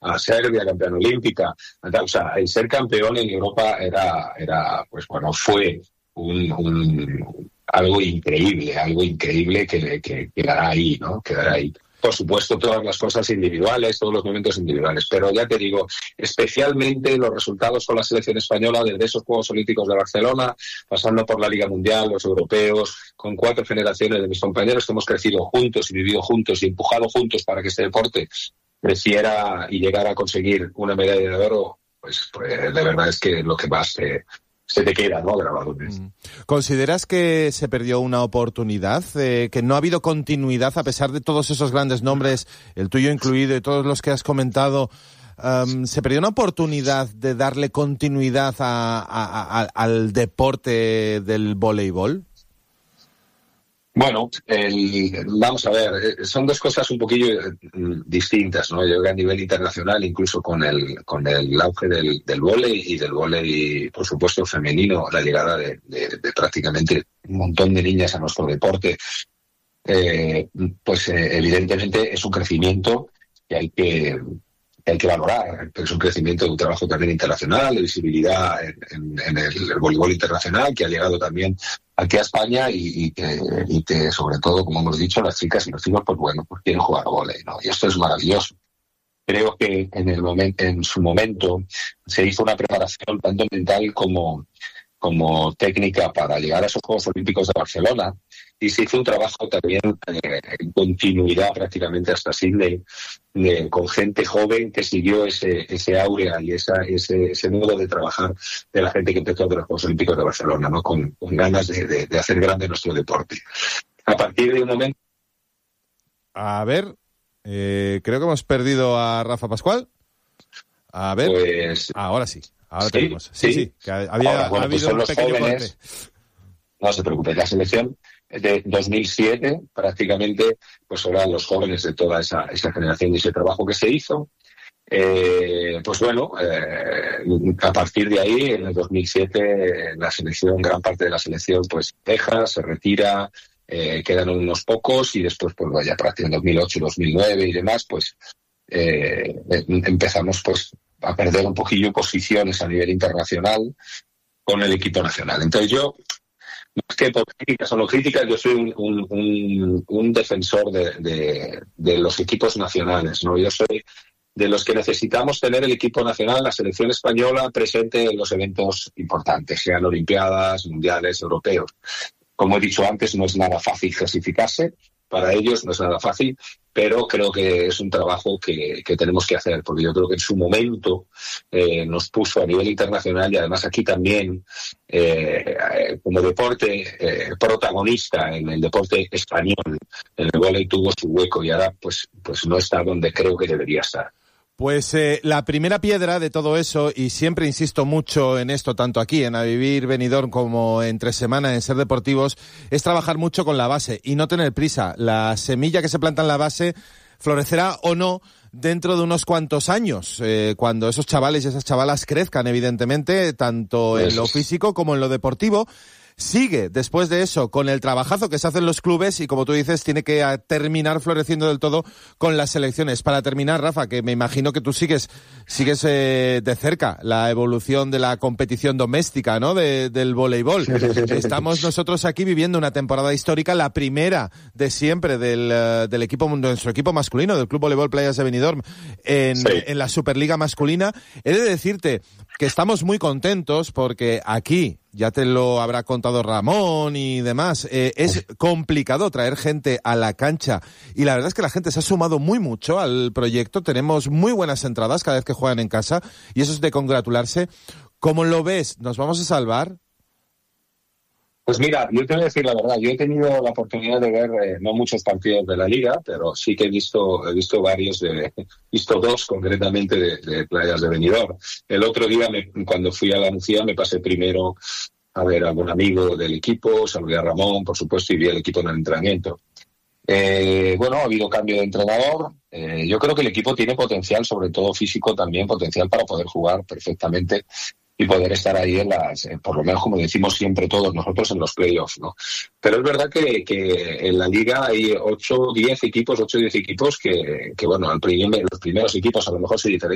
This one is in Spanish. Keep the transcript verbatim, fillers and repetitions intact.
a Serbia, campeona olímpica. O sea, el ser campeón en Europa era, era pues bueno, fue un, un algo increíble, algo increíble que, que quedará ahí, ¿no? Quedará ahí. Por supuesto, todas las cosas individuales, todos los momentos individuales. Pero ya te digo, especialmente los resultados con la selección española desde esos Juegos Olímpicos de Barcelona, pasando por la Liga Mundial, los europeos, con cuatro generaciones de mis compañeros que hemos crecido juntos y vivido juntos y empujado juntos para que este deporte creciera y llegara a conseguir una medalla de oro, pues, pues de verdad es que lo que más te, se te queda, ¿no?, grabado. ¿Consideras que se perdió una oportunidad, eh, que no ha habido continuidad a pesar de todos esos grandes nombres, el tuyo incluido y todos los que has comentado? Um, ¿Se perdió una oportunidad de darle continuidad a, a, a, al deporte del voleibol? Bueno, el, vamos a ver, son dos cosas un poquillo distintas, ¿no? Yo creo que a nivel internacional, incluso con el con el auge del, del vóley y del vóley, por supuesto, femenino, la llegada de, de, de prácticamente un montón de niñas a nuestro deporte, eh, pues eh, evidentemente es un crecimiento que hay que... hay que valorar, pero es un crecimiento de un trabajo también internacional, de visibilidad en, en, en el, el voleibol internacional, que ha llegado también aquí a España y, y, que, y que, sobre todo, como hemos dicho, las chicas y los chicos, pues bueno, pues quieren jugar vóley, ¿no? Y esto es maravilloso. Creo que en el momento, en su momento se hizo una preparación tanto mental como, como técnica para llegar a esos Juegos Olímpicos de Barcelona, y se hizo un trabajo también eh, en continuidad prácticamente hasta Sydney, eh, con gente joven que siguió ese ese áurea y esa, ese, ese modo de trabajar de la gente que empezó de los Juegos Olímpicos de Barcelona, ¿no? Con, con ganas de, de, de hacer grande nuestro deporte. A partir de un momento... A ver, eh, creo que hemos perdido a Rafa Pascual. A ver, pues, ahora sí. Ahora sí, tenemos. Sí, sí, sí, que había Ahora, bueno, ha pues habido un pequeño jóvenes, corte. No se preocupe, la selección de dos mil siete prácticamente pues eran los jóvenes de toda esa, esa generación y ese trabajo que se hizo. Eh, pues bueno, eh, a partir de ahí, en el dos mil siete, la selección, gran parte de la selección, pues deja, se retira, eh, quedan unos pocos y después, pues vaya, prácticamente en dos mil ocho, dos mil nueve y demás, pues eh, empezamos pues a perder un poquillo posiciones a nivel internacional con el equipo nacional. Entonces yo, más que por críticas o no críticas, yo soy un, un, un, un defensor de, de, de los equipos nacionales, ¿no? Yo soy de los que necesitamos tener el equipo nacional, la selección española, presente en los eventos importantes, sean olimpiadas, mundiales, europeos. Como he dicho antes, no es nada fácil clasificarse, para ellos no es nada fácil, pero creo que es un trabajo que, que tenemos que hacer, porque yo creo que en su momento eh, nos puso a nivel internacional y además aquí también eh, como deporte eh, protagonista en el deporte español. En el vóley tuvo su hueco y ahora pues, pues no está donde creo que debería estar. Pues eh, la primera piedra de todo eso, y siempre insisto mucho en esto, tanto aquí en A Vivir Benidorm como entre semana en Ser Deportivos, es trabajar mucho con la base y no tener prisa. La semilla que se planta en la base florecerá o no dentro de unos cuantos años, eh, cuando esos chavales y esas chavalas crezcan, evidentemente, tanto en lo físico como en lo deportivo. Sigue después de eso con el trabajazo que se hace en los clubes y, como tú dices, tiene que terminar floreciendo del todo con las selecciones. Para terminar, Rafa, que me imagino que tú sigues sigues eh, de cerca la evolución de la competición doméstica, ¿no?, de, del voleibol. Estamos nosotros aquí viviendo una temporada histórica, la primera de siempre del, uh, del equipo, de nuestro equipo masculino, del Club Voleibol Playas de Benidorm, en, sí. en la Superliga masculina. He de decirte que estamos muy contentos porque aquí, ya te lo habrá contado Ramón y demás, eh, es complicado traer gente a la cancha y la verdad es que la gente se ha sumado muy mucho al proyecto. Tenemos muy buenas entradas cada vez que juegan en casa y eso es de congratularse. ¿Cómo lo ves? ¿Nos vamos a salvar? Pues mira, yo te voy a decir la verdad, yo he tenido la oportunidad de ver eh, no muchos partidos de la Liga, pero sí que he visto he visto varios, de, he visto dos concretamente de, de Playas de Benidorm. El otro día, me, cuando fui a la Nucía, me pasé primero a ver a algún amigo del equipo, saludé a Ramón, por supuesto, y vi el equipo en el entrenamiento. Eh, bueno, ha habido cambio de entrenador. Eh, yo creo que el equipo tiene potencial, sobre todo físico también, potencial para poder jugar perfectamente y poder estar ahí en las, por lo menos como decimos siempre todos nosotros, en los playoffs, ¿no? Pero es verdad que, que en la Liga hay ocho, diez equipos, ocho, diez equipos que, que bueno, al primer, los primeros equipos a lo mejor se diferencian